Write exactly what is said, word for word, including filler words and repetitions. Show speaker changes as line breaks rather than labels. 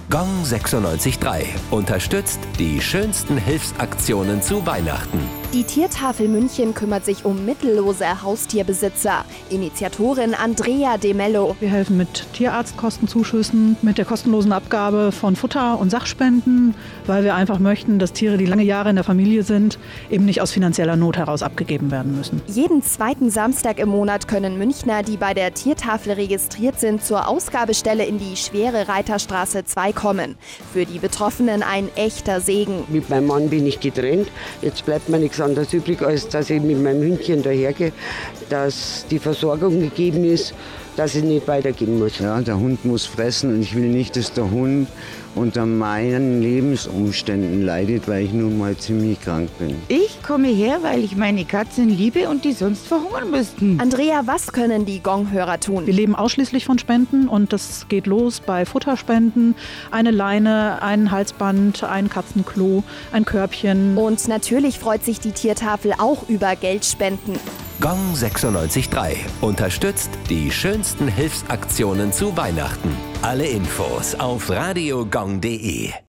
Gong sechsundneunzig Komma drei unterstützt die schönsten Hilfsaktionen zu Weihnachten.
Die Tiertafel München kümmert sich um mittellose Haustierbesitzer. Initiatorin Andrea De Mello.
Wir helfen mit Tierarztkostenzuschüssen, mit der kostenlosen Abgabe von Futter und Sachspenden, weil wir einfach möchten, dass Tiere, die lange Jahre in der Familie sind, eben nicht aus finanzieller Not heraus abgegeben werden müssen.
Jeden zweiten Samstag im Monat können Münchner, die bei der Tiertafel registriert sind, zur Ausgabestelle in die Schwere Reiterstraße zwei kommen. Für die Betroffenen ein echter Segen.
Mit meinem Mann bin ich getrennt. Jetzt bleibt mir nichts anderes übrig, als dass ich mit meinem Hündchen dahergehe, dass die Versorgung gegeben ist, dass ich nicht weitergehen muss.
Ja, der Hund muss fressen und ich will nicht, dass der Hund unter meinen Lebensumständen leidet, weil ich nun mal ziemlich krank bin.
Ich komme her, weil ich meine Katzen liebe und die sonst verhungern müssten.
Andrea, was können die Gong-Hörer tun?
Wir leben ausschließlich von Spenden und das geht los bei Futterspenden, eine Leine, ein Halsband, ein Katzenklo, ein Körbchen.
Und natürlich freut sich die Tiertafel auch über Geldspenden.
Gong sechsundneunzig Komma drei unterstützt die schönsten Hilfsaktionen zu Weihnachten. Alle Infos auf radio gong punkt de.